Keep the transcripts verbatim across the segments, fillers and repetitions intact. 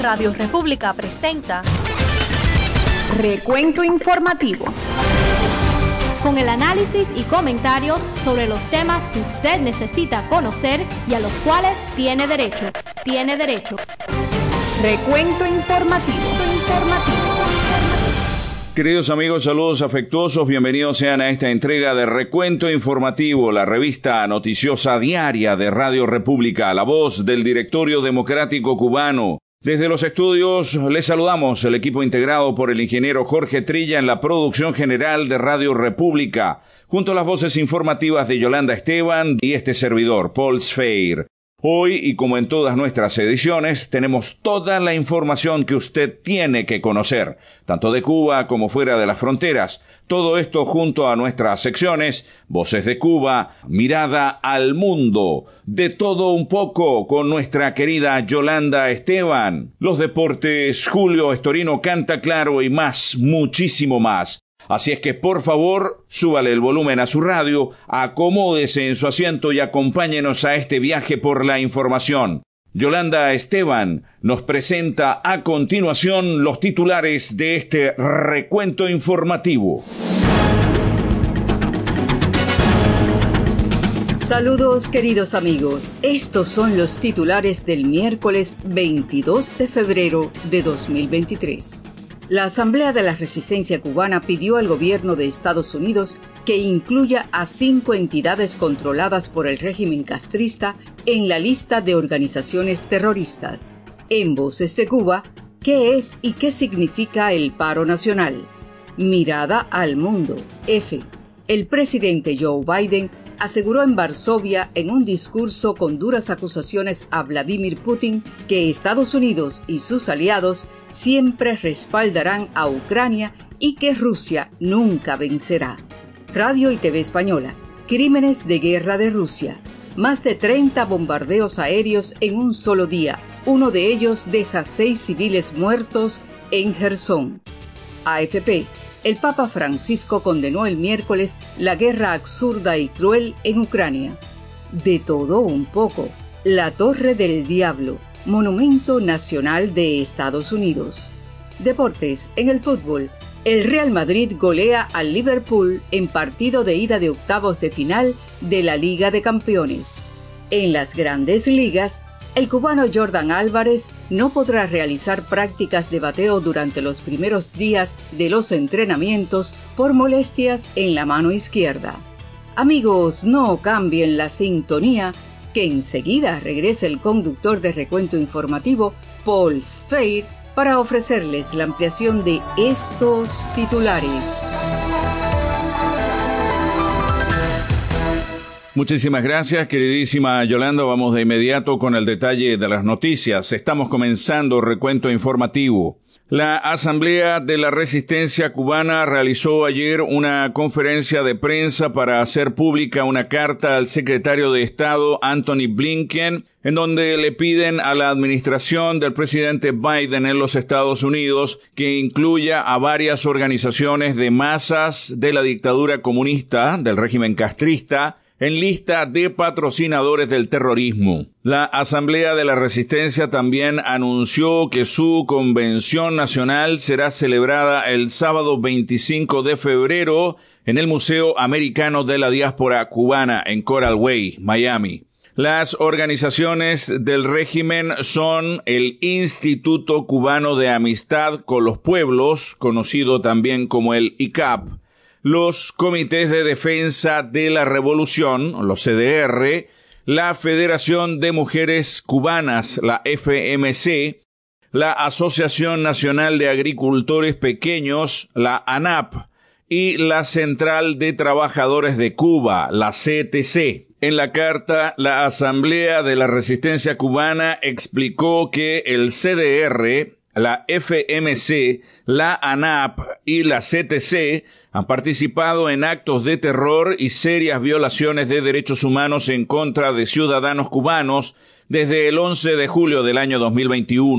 Radio República presenta Recuento Informativo, con el análisis y comentarios sobre los temas que usted necesita conocer y a los cuales tiene derecho. Tiene derecho. Recuento Informativo. Informativo. Queridos amigos, saludos afectuosos, bienvenidos sean a esta entrega de Recuento Informativo, la revista noticiosa diaria de Radio República, la voz del Directorio Democrático Cubano. Desde los estudios les saludamos el equipo integrado por el ingeniero Jorge Trilla en la producción general de Radio República, junto a las voces informativas de Yolanda Esteban y este servidor, Paul Sfeir. Hoy, y como en todas nuestras ediciones, tenemos toda la información que usted tiene que conocer, tanto de Cuba como fuera de las fronteras. Todo esto junto a nuestras secciones, Voces de Cuba, Mirada al Mundo, de todo un poco con nuestra querida Yolanda Esteban. Los deportes, Julio Estorino canta claro y más, muchísimo más. Así es que, por favor, súbale el volumen a su radio, acomódese en su asiento y acompáñenos a este viaje por la información. Yolanda Esteban nos presenta a continuación los titulares de este recuento informativo. Saludos, queridos amigos. Estos son los titulares del miércoles veintidós de febrero de dos mil veintitrés. La Asamblea de la Resistencia Cubana pidió al gobierno de Estados Unidos que incluya a cinco entidades controladas por el régimen castrista en la lista de organizaciones terroristas. En Voces de Cuba, ¿qué es y qué significa el paro nacional? Mirada al mundo. F. El presidente Joe Biden aseguró en Varsovia en un discurso con duras acusaciones a Vladimir Putin que Estados Unidos y sus aliados siempre respaldarán a Ucrania y que Rusia nunca vencerá. Radio y T V Española. Crímenes de guerra de Rusia. Más de treinta bombardeos aéreos en un solo día. Uno de ellos deja seis civiles muertos en Jersón. A F P. El Papa Francisco condenó el miércoles la guerra absurda y cruel en Ucrania. De todo un poco. La Torre del Diablo, monumento nacional de Estados Unidos. Deportes. En el fútbol, el Real Madrid golea al Liverpool en partido de ida de octavos de final de la Liga de Campeones. En las Grandes Ligas, el cubano Jordan Álvarez no podrá realizar prácticas de bateo durante los primeros días de los entrenamientos por molestias en la mano izquierda. Amigos, no cambien la sintonía, que enseguida regresa el conductor de Recuento Informativo, Paul Sfeir, para ofrecerles la ampliación de estos titulares. Muchísimas gracias, queridísima Yolanda. Vamos de inmediato con el detalle de las noticias. Estamos comenzando Recuento Informativo. La Asamblea de la Resistencia Cubana realizó ayer una conferencia de prensa para hacer pública una carta al secretario de Estado, Anthony Blinken, en donde le piden a la administración del presidente Biden en los Estados Unidos que incluya a varias organizaciones de masas de la dictadura comunista, del régimen castrista, en lista de patrocinadores del terrorismo. La Asamblea de la Resistencia también anunció que su convención nacional será celebrada el sábado veinticinco de febrero en el Museo Americano de la Diáspora Cubana en Coral Way, Miami. Las organizaciones del régimen son el Instituto Cubano de Amistad con los Pueblos, conocido también como el I C A P, los Comités de Defensa de la Revolución, los C D R, la Federación de Mujeres Cubanas, la F M C, la Asociación Nacional de Agricultores Pequeños, la ANAP, y la Central de Trabajadores de Cuba, la C T C. En la carta, la Asamblea de la Resistencia Cubana explicó que el C D R, la F M C, la ANAP y la C T C han participado en actos de terror y serias violaciones de derechos humanos en contra de ciudadanos cubanos desde el once de julio del año dos mil veintiuno.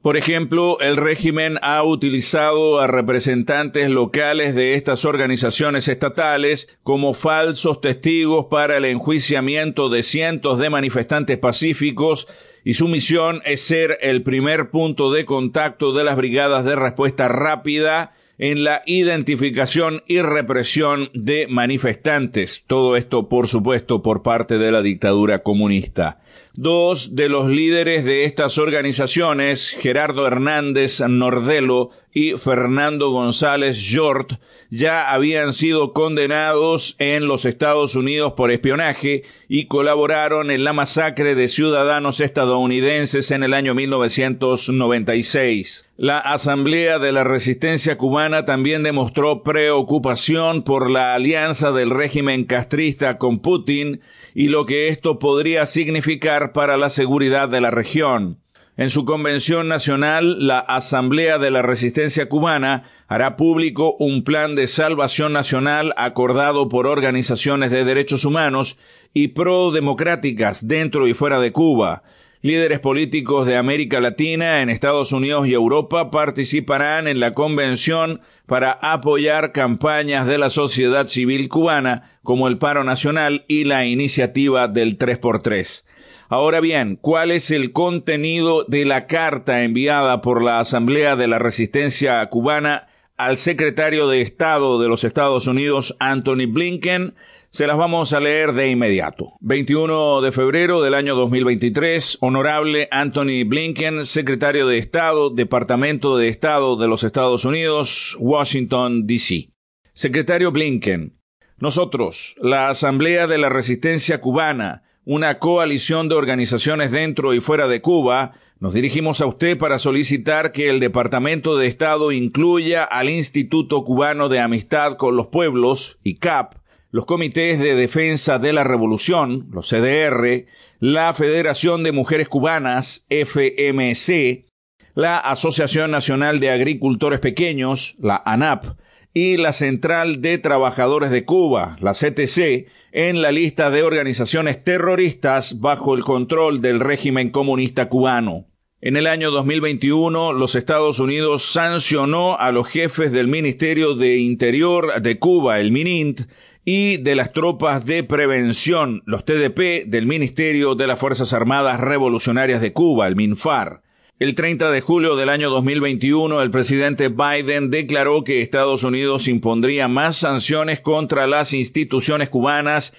Por ejemplo, el régimen ha utilizado a representantes locales de estas organizaciones estatales como falsos testigos para el enjuiciamiento de cientos de manifestantes pacíficos, y su misión es ser el primer punto de contacto de las brigadas de respuesta rápida en la identificación y represión de manifestantes. Todo esto, por supuesto, por parte de la dictadura comunista. Dos de los líderes de estas organizaciones, Gerardo Hernández Nordelo y Fernando González Hjorth, ya habían sido condenados en los Estados Unidos por espionaje y colaboraron en la masacre de ciudadanos estadounidenses en el año mil novecientos noventa y seis. La Asamblea de la Resistencia Cubana también demostró preocupación por la alianza del régimen castrista con Putin y lo que esto podría significar para la seguridad de la región. En su convención nacional, la Asamblea de la Resistencia Cubana hará público un plan de salvación nacional acordado por organizaciones de derechos humanos y pro-democráticas dentro y fuera de Cuba. Líderes políticos de América Latina, en Estados Unidos y Europa participarán en la convención para apoyar campañas de la sociedad civil cubana como el Paro Nacional y la iniciativa del tres por tres. Ahora bien, ¿cuál es el contenido de la carta enviada por la Asamblea de la Resistencia Cubana al secretario de Estado de los Estados Unidos, Antony Blinken? Se las vamos a leer de inmediato. veintiuno de febrero del año dos mil veintitrés, Honorable Antony Blinken, secretario de Estado, Departamento de Estado de los Estados Unidos, Washington, D C Secretario Blinken, nosotros, la Asamblea de la Resistencia Cubana, una coalición de organizaciones dentro y fuera de Cuba, nos dirigimos a usted para solicitar que el Departamento de Estado incluya al Instituto Cubano de Amistad con los Pueblos, I C A P, los Comités de Defensa de la Revolución, los C D R, la Federación de Mujeres Cubanas, F M C, la Asociación Nacional de Agricultores Pequeños, la ANAP, y la Central de Trabajadores de Cuba, la C T C, en la lista de organizaciones terroristas bajo el control del régimen comunista cubano. En el año dos mil veintiuno, los Estados Unidos sancionó a los jefes del Ministerio de Interior de Cuba, el MININT, y de las tropas de prevención, los T D P, del Ministerio de las Fuerzas Armadas Revolucionarias de Cuba, el MINFAR. El treinta de julio del año dos mil veintiuno, el presidente Biden declaró que Estados Unidos impondría más sanciones contra las instituciones cubanas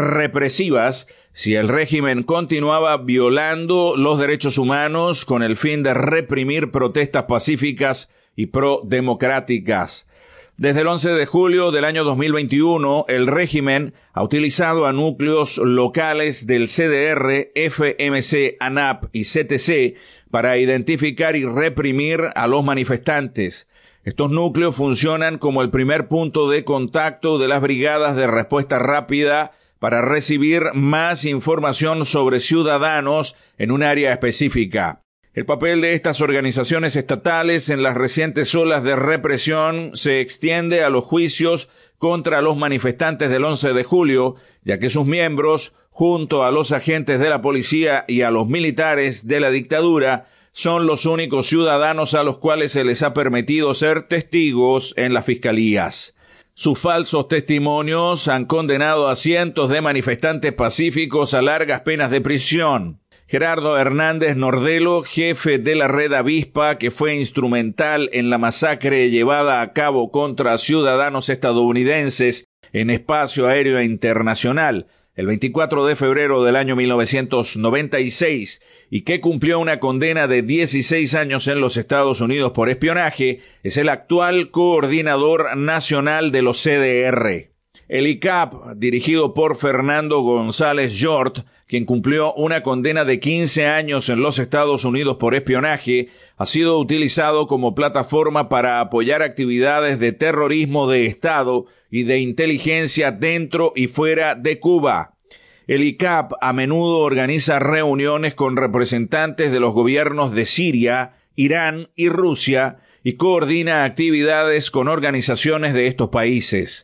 represivas si el régimen continuaba violando los derechos humanos con el fin de reprimir protestas pacíficas y pro-democráticas. Desde el once de julio del año dos mil veintiuno, el régimen ha utilizado a núcleos locales del C D R, F M C, ANAP y C T C para identificar y reprimir a los manifestantes. Estos núcleos funcionan como el primer punto de contacto de las brigadas de respuesta rápida para recibir más información sobre ciudadanos en un área específica. El papel de estas organizaciones estatales en las recientes olas de represión se extiende a los juicios contra los manifestantes del once de julio, ya que sus miembros, junto a los agentes de la policía y a los militares de la dictadura, son los únicos ciudadanos a los cuales se les ha permitido ser testigos en las fiscalías. Sus falsos testimonios han condenado a cientos de manifestantes pacíficos a largas penas de prisión. Gerardo Hernández Nordelo, jefe de la Red Avispa, que fue instrumental en la masacre llevada a cabo contra ciudadanos estadounidenses en espacio aéreo internacional el veinticuatro de febrero del año mil novecientos noventa y seis y que cumplió una condena de dieciséis años en los Estados Unidos por espionaje, es el actual coordinador nacional de los C D R. El I C A P, dirigido por Fernando González Hjorth, quien cumplió una condena de quince años en los Estados Unidos por espionaje, ha sido utilizado como plataforma para apoyar actividades de terrorismo de Estado y de inteligencia dentro y fuera de Cuba. El I C A P a menudo organiza reuniones con representantes de los gobiernos de Siria, Irán y Rusia y coordina actividades con organizaciones de estos países.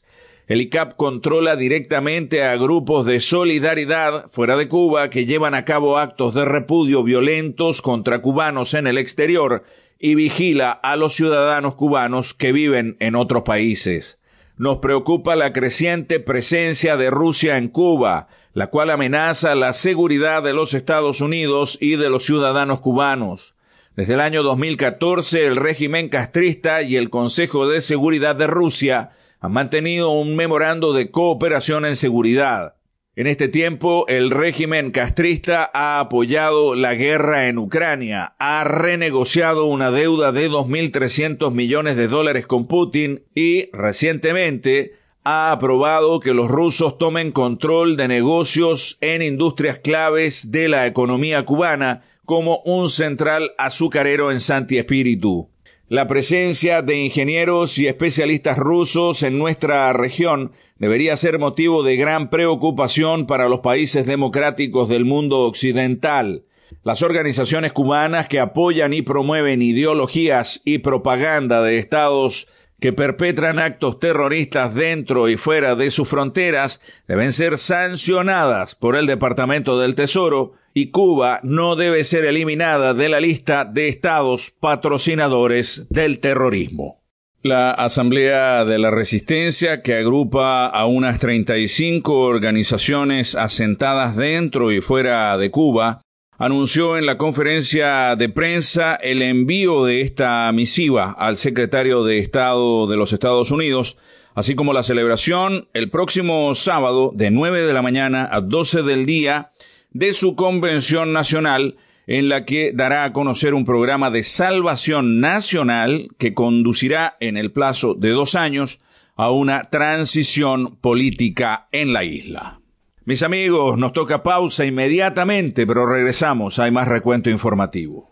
El I C A P controla directamente a grupos de solidaridad fuera de Cuba que llevan a cabo actos de repudio violentos contra cubanos en el exterior y vigila a los ciudadanos cubanos que viven en otros países. Nos preocupa la creciente presencia de Rusia en Cuba, la cual amenaza la seguridad de los Estados Unidos y de los ciudadanos cubanos. Desde el año dos mil catorce, el régimen castrista y el Consejo de Seguridad de Rusia han mantenido un memorando de cooperación en seguridad. En este tiempo, el régimen castrista ha apoyado la guerra en Ucrania, ha renegociado una deuda de dos mil trescientos millones de dólares con Putin y, recientemente, ha aprobado que los rusos tomen control de negocios en industrias claves de la economía cubana, como un central azucarero en Santi Espíritu. La presencia de ingenieros y especialistas rusos en nuestra región debería ser motivo de gran preocupación para los países democráticos del mundo occidental. Las organizaciones cubanas que apoyan y promueven ideologías y propaganda de estados que perpetran actos terroristas dentro y fuera de sus fronteras deben ser sancionadas por el Departamento del Tesoro, y Cuba no debe ser eliminada de la lista de estados patrocinadores del terrorismo. La Asamblea de la Resistencia, que agrupa a unas treinta y cinco organizaciones asentadas dentro y fuera de Cuba, anunció en la conferencia de prensa el envío de esta misiva al secretario de Estado de los Estados Unidos, así como la celebración el próximo sábado de nueve de la mañana a doce del día de su convención nacional, en la que dará a conocer un programa de salvación nacional que conducirá en el plazo de dos años a una transición política en la isla. Mis amigos, nos toca pausa inmediatamente, pero regresamos. Hay más recuento informativo.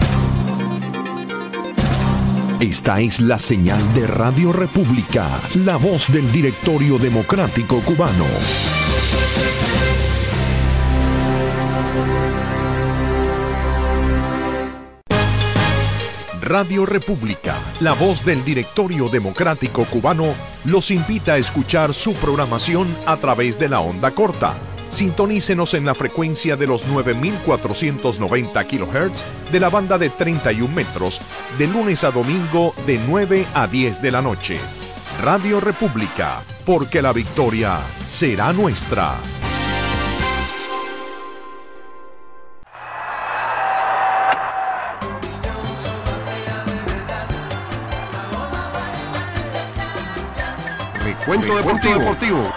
Esta es la señal de Radio República, la voz del Directorio Democrático Cubano. Radio República, la voz del Directorio Democrático Cubano, los invita a escuchar su programación a través de la onda corta. Sintonícenos en la frecuencia de los nueve mil cuatrocientos noventa kilohertz de la banda de treinta y un metros, de lunes a domingo de nueve a diez de la noche. Radio República, porque la victoria será nuestra. Recuento deportivo. deportivo.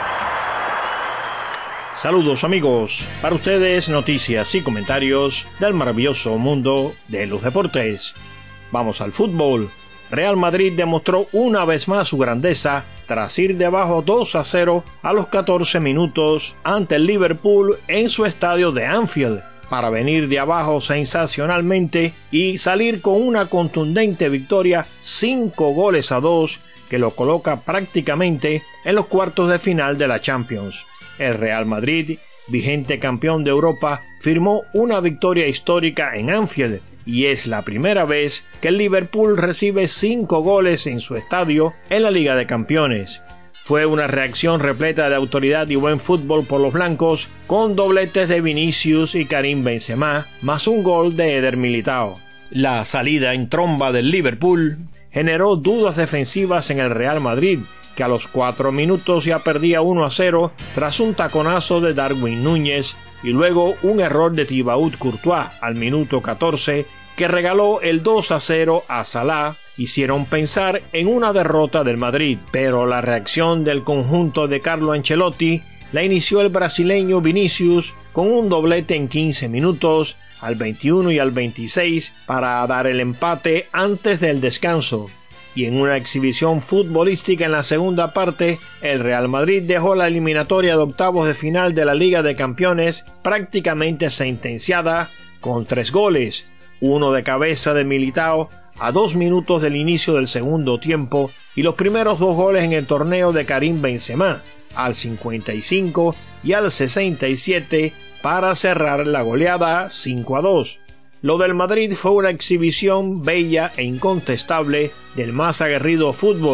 Saludos amigos, para ustedes noticias y comentarios del maravilloso mundo de los deportes. Vamos al fútbol. Real Madrid demostró una vez más su grandeza tras ir de abajo dos a cero a los catorce minutos ante el Liverpool en su estadio de Anfield, para venir de abajo sensacionalmente y salir con una contundente victoria cinco goles a dos que lo coloca prácticamente en los cuartos de final de la Champions. El Real Madrid, vigente campeón de Europa, firmó una victoria histórica en Anfield y es la primera vez que el Liverpool recibe cinco goles en su estadio en la Liga de Campeones. Fue una reacción repleta de autoridad y buen fútbol por los blancos, con dobletes de Vinicius y Karim Benzema, más un gol de Eder Militao. La salida en tromba del Liverpool generó dudas defensivas en el Real Madrid, que a los cuatro minutos ya perdía uno a cero tras un taconazo de Darwin Núñez y luego un error de Thibaut Courtois al minuto catorce que regaló el dos a cero a Salah, hicieron pensar en una derrota del Madrid, pero la reacción del conjunto de Carlo Ancelotti la inició el brasileño Vinicius con un doblete en quince minutos, al veintiuno y al veintiséis, para dar el empate antes del descanso. Y en una exhibición futbolística en la segunda parte, el Real Madrid dejó la eliminatoria de octavos de final de la Liga de Campeones prácticamente sentenciada con tres goles, uno de cabeza de Militao a dos minutos del inicio del segundo tiempo y los primeros dos goles en el torneo de Karim Benzema, al cincuenta y cinco y al sesenta y siete, para cerrar la goleada cinco a dos. Lo del Madrid fue una exhibición bella e incontestable del más aguerrido fútbol,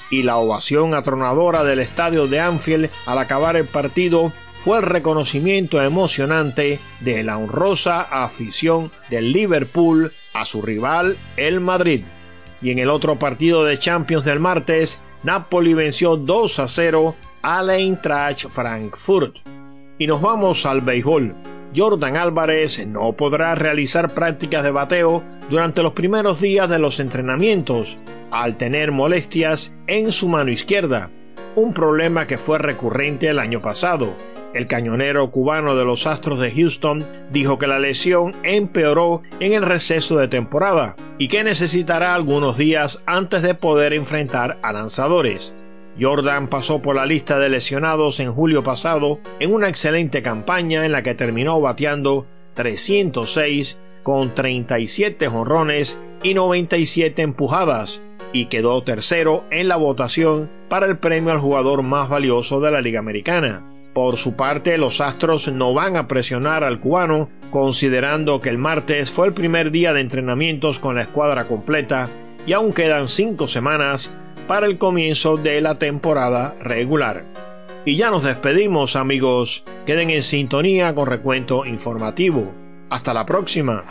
y la ovación atronadora del estadio de Anfield al acabar el partido fue el reconocimiento emocionante de la honrosa afición del Liverpool a su rival, el Madrid. Y en el otro partido de Champions del martes, Napoli venció dos a cero al Eintracht Frankfurt. Y nos vamos al béisbol. Jordan Álvarez no podrá realizar prácticas de bateo durante los primeros días de los entrenamientos, al tener molestias en su mano izquierda, un problema que fue recurrente el año pasado. El cañonero cubano de los Astros de Houston dijo que la lesión empeoró en el receso de temporada y que necesitará algunos días antes de poder enfrentar a lanzadores. Jordan pasó por la lista de lesionados en julio pasado en una excelente campaña en la que terminó bateando trescientos seis con treinta y siete jonrones y noventa y siete empujadas y quedó tercero en la votación para el premio al jugador más valioso de la Liga Americana. Por su parte, los Astros no van a presionar al cubano, considerando que el martes fue el primer día de entrenamientos con la escuadra completa y aún quedan cinco semanas para el comienzo de la temporada regular. Y ya nos despedimos, amigos. Queden en sintonía con Recuento Informativo. Hasta la próxima.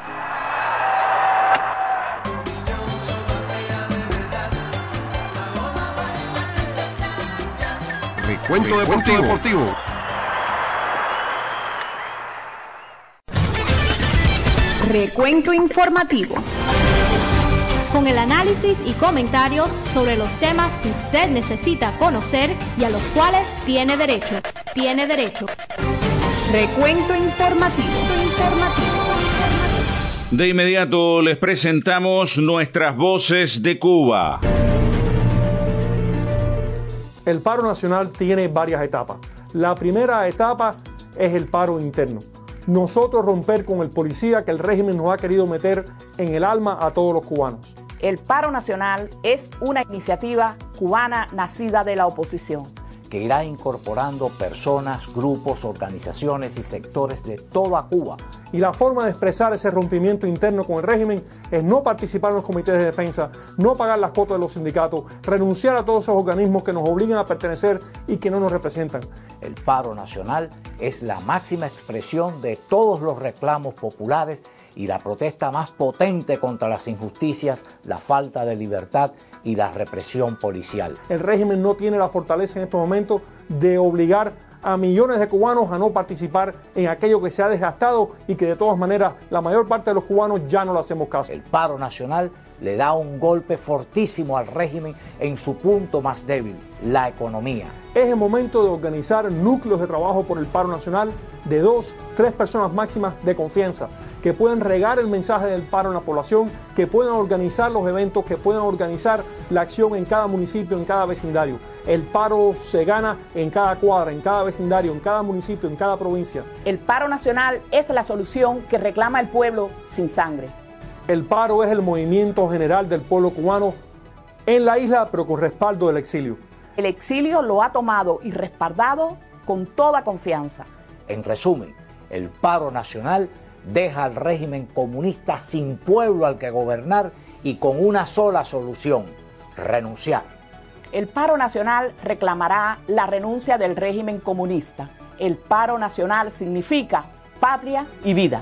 Recuento Deportivo. Deportivo. Recuento Informativo. Con el análisis y comentarios sobre los temas que usted necesita conocer y a los cuales tiene derecho. Tiene derecho. Recuento Informativo. Informativo. De inmediato les presentamos nuestras voces de Cuba. El paro nacional tiene varias etapas. La primera etapa es el paro interno. Nosotros romper con el policía que el régimen nos ha querido meter en el alma a todos los cubanos. El paro nacional es una iniciativa cubana nacida de la oposición, que irá incorporando personas, grupos, organizaciones y sectores de toda Cuba. Y la forma de expresar ese rompimiento interno con el régimen es no participar en los comités de defensa, no pagar las cuotas de los sindicatos, renunciar a todos esos organismos que nos obligan a pertenecer y que no nos representan. El paro nacional es la máxima expresión de todos los reclamos populares y la protesta más potente contra las injusticias, la falta de libertad y la represión policial. El régimen no tiene la fortaleza en estos momentos de obligar a millones de cubanos a no participar en aquello que se ha desgastado y que de todas maneras la mayor parte de los cubanos ya no le hacemos caso. El paro nacional le da un golpe fortísimo al régimen en su punto más débil, la economía. Es el momento de organizar núcleos de trabajo por el paro nacional de dos, tres personas máximas de confianza, que puedan regar el mensaje del paro en la población, que puedan organizar los eventos, que puedan organizar la acción en cada municipio, en cada vecindario. El paro se gana en cada cuadra, en cada vecindario, en cada municipio, en cada provincia. El paro nacional es la solución que reclama el pueblo sin sangre. El paro es el movimiento general del pueblo cubano en la isla, pero con respaldo del exilio. El exilio lo ha tomado y respaldado con toda confianza. En resumen, el paro nacional deja al régimen comunista sin pueblo al que gobernar y con una sola solución: renunciar. El paro nacional reclamará la renuncia del régimen comunista. El paro nacional significa patria y vida.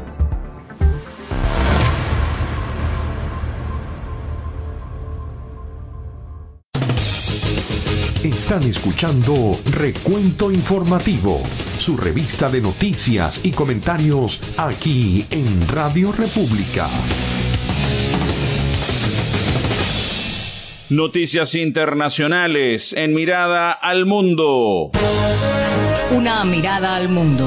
Están escuchando Recuento Informativo, su revista de noticias y comentarios aquí en Radio República. Noticias internacionales en Mirada al Mundo. Una mirada al mundo.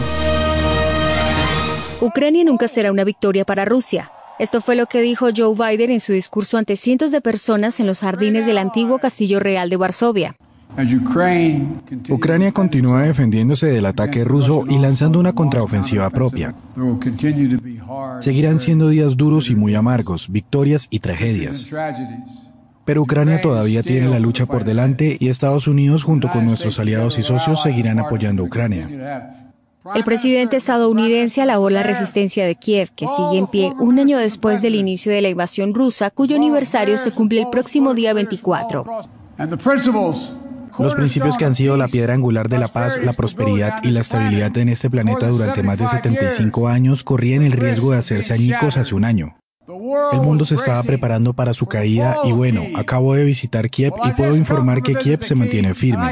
Ucrania nunca será una victoria para Rusia. Esto fue lo que dijo Joe Biden en su discurso ante cientos de personas en los jardines del antiguo Castillo Real de Varsovia. Ucrania continúa defendiéndose del ataque ruso y lanzando una contraofensiva propia. Seguirán siendo días duros y muy amargos, victorias y tragedias. Pero Ucrania todavía tiene la lucha por delante y Estados Unidos, junto con nuestros aliados y socios, seguirán apoyando a Ucrania. El presidente estadounidense alabó la resistencia de Kiev, que sigue en pie un año después del inicio de la invasión rusa, cuyo aniversario se cumple el próximo día veinticuatro. Los principios que han sido la piedra angular de la paz, la prosperidad y la estabilidad en este planeta durante más de setenta y cinco años corrían el riesgo de hacerse añicos hace un año. El mundo se estaba preparando para su caída y bueno, acabo de visitar Kiev y puedo informar que Kiev se mantiene firme.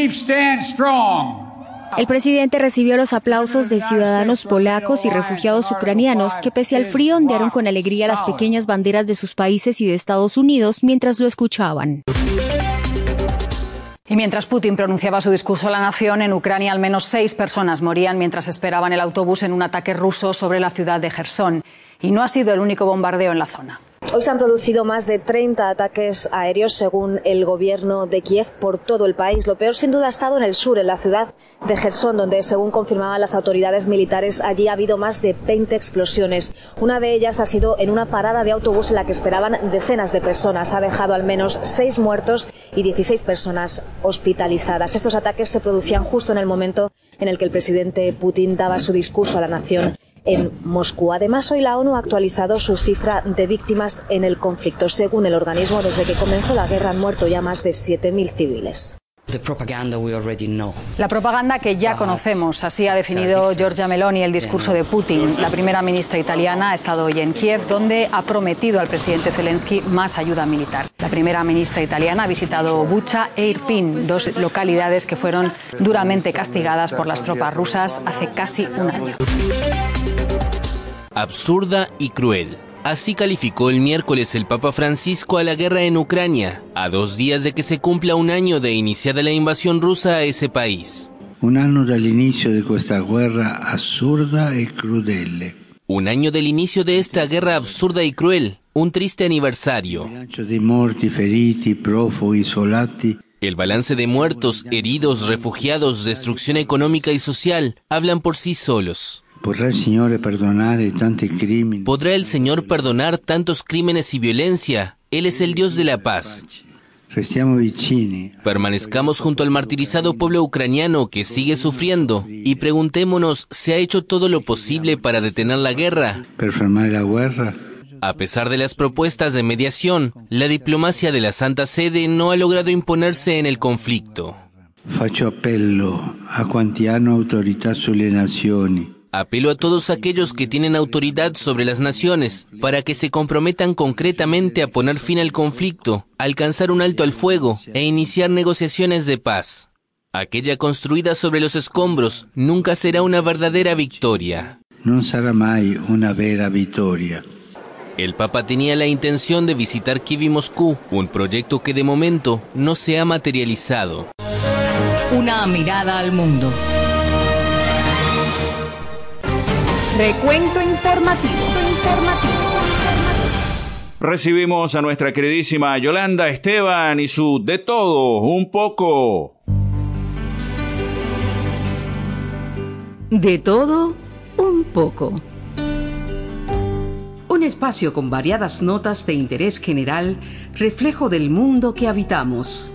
El presidente recibió los aplausos de ciudadanos polacos y refugiados ucranianos que pese al frío ondearon con alegría las pequeñas banderas de sus países y de Estados Unidos mientras lo escuchaban. Y mientras Putin pronunciaba su discurso a la nación, en Ucrania al menos seis personas morían mientras esperaban el autobús en un ataque ruso sobre la ciudad de Jersón. Y no ha sido el único bombardeo en la zona. Hoy se han producido más de treinta ataques aéreos, según el gobierno de Kiev, por todo el país. Lo peor, sin duda, ha estado en el sur, en la ciudad de Jersón, donde, según confirmaban las autoridades militares, allí ha habido más de veinte explosiones. Una de ellas ha sido en una parada de autobús en la que esperaban decenas de personas. Ha dejado al menos seis muertos y dieciséis personas hospitalizadas. Estos ataques se producían justo en el momento en el que el presidente Putin daba su discurso a la nación en Moscú. Además, hoy la ONU ha actualizado su cifra de víctimas en el conflicto. Según el organismo, desde que comenzó la guerra han muerto ya más de siete mil civiles. La propaganda que ya conocemos, así ha definido Giorgia Meloni el discurso de Putin. La primera ministra italiana ha estado hoy en Kiev, donde ha prometido al presidente Zelensky más ayuda militar. La primera ministra italiana ha visitado Bucha e Irpin, dos localidades que fueron duramente castigadas por las tropas rusas hace casi un año. Absurda y cruel. Así calificó el miércoles el Papa Francisco a la guerra en Ucrania, a dos días de que se cumpla un año de iniciada la invasión rusa a ese país. Un año del inicio de esta guerra absurda y crudele. Un año del inicio de esta guerra absurda y cruel, un triste aniversario. El balance de muertos, heridos, refugiados, destrucción económica y social hablan por sí solos. ¿Podrá el Señor perdonar tantos crímenes? ¿Podrá el Señor perdonar tantos crímenes y violencia? Él es el Dios de la paz. Permanezcamos junto al martirizado pueblo ucraniano que sigue sufriendo y preguntémonos, ¿se ha hecho todo lo posible para detener la guerra? A pesar de las propuestas de mediación, la diplomacia de la Santa Sede no ha logrado imponerse en el conflicto. Faccio appello a quanti hanno autorità sulle nazioni. Apelo a todos aquellos que tienen autoridad sobre las naciones para que se comprometan concretamente a poner fin al conflicto, alcanzar un alto al fuego e iniciar negociaciones de paz. Aquella construida sobre los escombros nunca será una verdadera victoria. No será mai una vera vittoria. El Papa tenía la intención de visitar Kiev y Moscú, un proyecto que de momento no se ha materializado. Una mirada al mundo. Recuento informativo. informativo. Recibimos a nuestra queridísima Yolanda Esteban y su De Todo, un poco. De todo, un poco. Un espacio con variadas notas de interés general, reflejo del mundo que habitamos.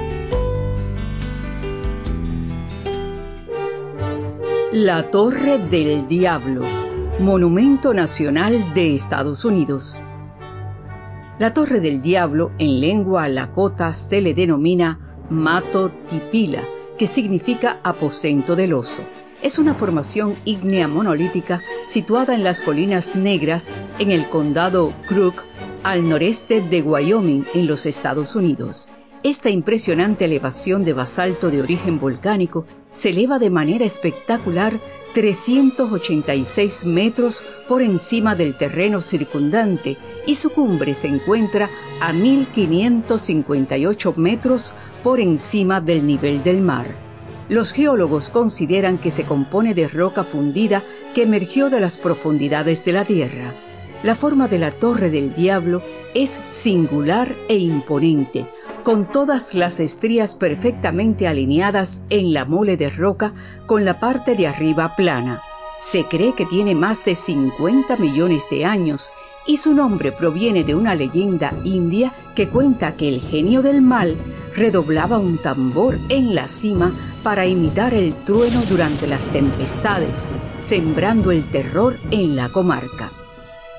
La Torre del Diablo, monumento nacional de Estados Unidos. La Torre del Diablo, en lengua lakota, se le denomina Mato Tipila, que significa aposento del oso. Es una formación ígnea monolítica situada en las Colinas Negras, en el condado Crook, al noreste de Wyoming, en los Estados Unidos. Esta impresionante elevación de basalto de origen volcánico se eleva de manera espectacular trescientos ochenta y seis metros por encima del terreno circundante y su cumbre se encuentra a mil quinientos cincuenta y ocho metros por encima del nivel del mar. Los geólogos consideran que se compone de roca fundida que emergió de las profundidades de la Tierra. La forma de la Torre del Diablo es singular e imponente, con todas las estrías perfectamente alineadas en la mole de roca con la parte de arriba plana. Se cree que tiene más de cincuenta millones de años y su nombre proviene de una leyenda india que cuenta que el genio del mal redoblaba un tambor en la cima para imitar el trueno durante las tempestades, sembrando el terror en la comarca.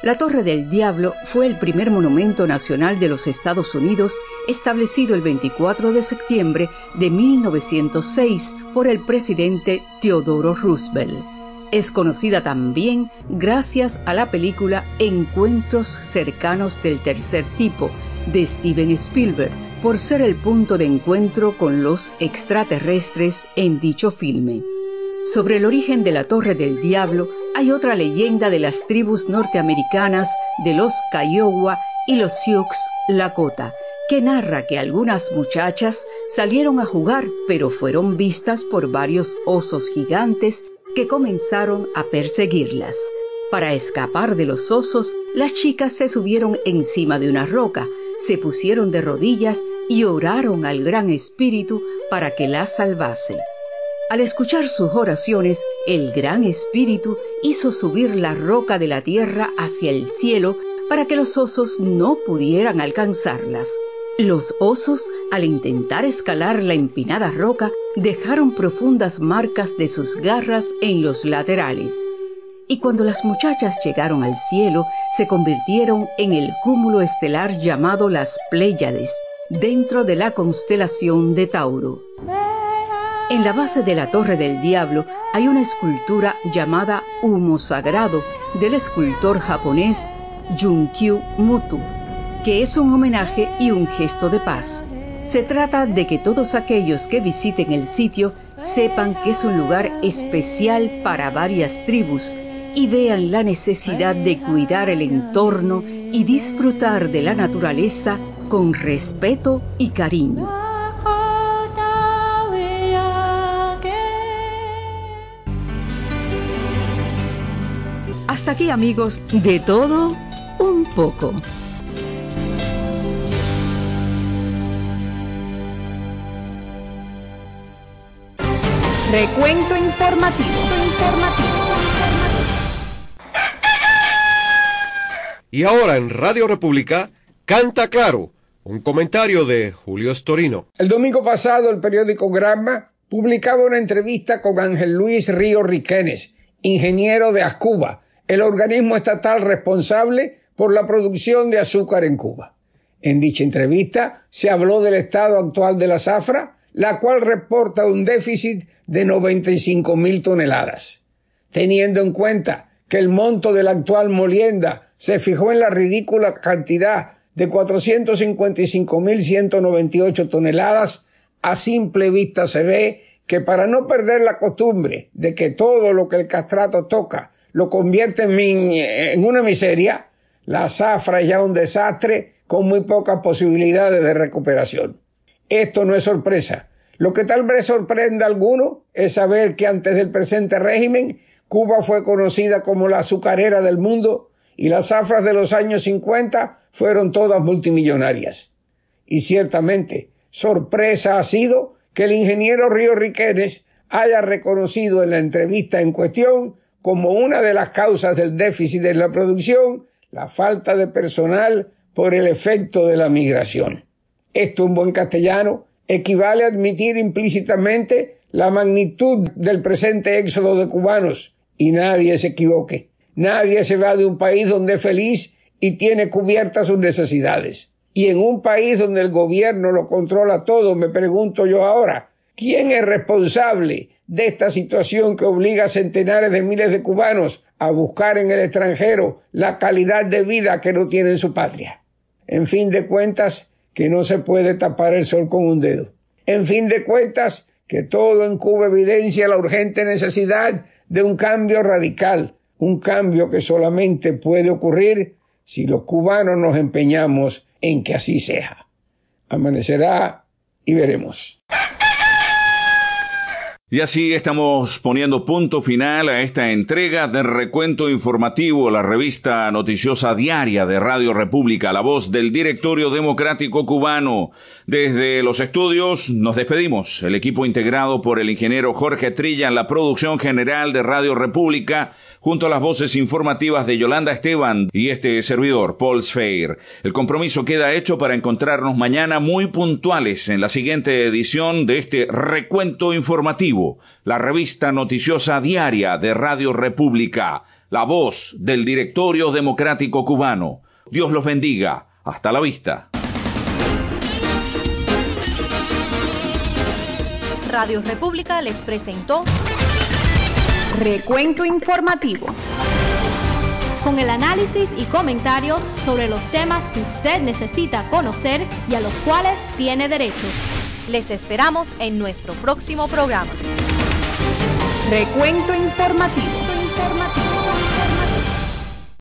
La Torre del Diablo fue el primer monumento nacional de los Estados Unidos establecido el veinticuatro de septiembre de mil novecientos seis por el presidente Theodore Roosevelt. Es conocida también gracias a la película Encuentros cercanos del tercer tipo de Steven Spielberg, por ser el punto de encuentro con los extraterrestres en dicho filme. Sobre el origen de la Torre del Diablo hay otra leyenda de las tribus norteamericanas de los Kiowa y los Sioux Lakota, que narra que algunas muchachas salieron a jugar, pero fueron vistas por varios osos gigantes que comenzaron a perseguirlas. Para escapar de los osos, las chicas se subieron encima de una roca, se pusieron de rodillas y oraron al Gran Espíritu para que las salvase. Al escuchar sus oraciones, el Gran Espíritu hizo subir la roca de la tierra hacia el cielo para que los osos no pudieran alcanzarlas. Los osos, al intentar escalar la empinada roca, dejaron profundas marcas de sus garras en los laterales. Y cuando las muchachas llegaron al cielo, se convirtieron en el cúmulo estelar llamado las Pléyades, dentro de la constelación de Tauro. En la base de la Torre del Diablo hay una escultura llamada Humo Sagrado del escultor japonés Junkyu Muto, que es un homenaje y un gesto de paz. Se trata de que todos aquellos que visiten el sitio sepan que es un lugar especial para varias tribus y vean la necesidad de cuidar el entorno y disfrutar de la naturaleza con respeto y cariño. Hasta aquí, amigos, de todo un poco. Recuento informativo. informativo. Y ahora en Radio República, Canta Claro, un comentario de Julio Storino. El domingo pasado el periódico Granma publicaba una entrevista con Ángel Luis Río Riquenes, ingeniero de Ascuba, el organismo estatal responsable por la producción de azúcar en Cuba. En dicha entrevista se habló del estado actual de la zafra, la cual reporta un déficit de noventa y cinco mil toneladas. Teniendo en cuenta que el monto de la actual molienda se fijó en la ridícula cantidad de cuatrocientos cincuenta y cinco mil ciento noventa y ocho toneladas, a simple vista se ve que para no perder la costumbre de que todo lo que el castrato toca lo convierte en, mi, en una miseria, la zafra es ya un desastre con muy pocas posibilidades de recuperación. Esto no es sorpresa. Lo que tal vez sorprenda a alguno es saber que antes del presente régimen, Cuba fue conocida como la azucarera del mundo y las zafras de los años cincuenta fueron todas multimillonarias. Y ciertamente, sorpresa ha sido que el ingeniero Río Riquenes haya reconocido en la entrevista en cuestión como una de las causas del déficit en la producción la falta de personal por el efecto de la migración. Esto en buen castellano equivale a admitir implícitamente la magnitud del presente éxodo de cubanos, y nadie se equivoque. Nadie se va de un país donde es feliz y tiene cubiertas sus necesidades. Y en un país donde el gobierno lo controla todo, me pregunto yo ahora, ¿quién es responsable de esta situación que obliga a centenares de miles de cubanos a buscar en el extranjero la calidad de vida que no tienen en su patria? En fin de cuentas, que no se puede tapar el sol con un dedo. En fin de cuentas, que todo en Cuba evidencia la urgente necesidad de un cambio radical, un cambio que solamente puede ocurrir si los cubanos nos empeñamos en que así sea. Amanecerá y veremos. Y así estamos poniendo punto final a esta entrega de Recuento Informativo, la revista noticiosa diaria de Radio República, la voz del Directorio Democrático Cubano. Desde los estudios nos despedimos. El equipo integrado por el ingeniero Jorge Trilla en la producción general de Radio República, junto a las voces informativas de Yolanda Esteban y este servidor, Paul Sfeir. El compromiso queda hecho para encontrarnos mañana muy puntuales en la siguiente edición de este Recuento Informativo, la revista noticiosa diaria de Radio República, la voz del Directorio Democrático Cubano. Dios los bendiga. Hasta la vista. Radio República les presentó Recuento Informativo, con el análisis y comentarios sobre los temas que usted necesita conocer y a los cuales tiene derecho. Les esperamos en nuestro próximo programa. Recuento Informativo. Informativo.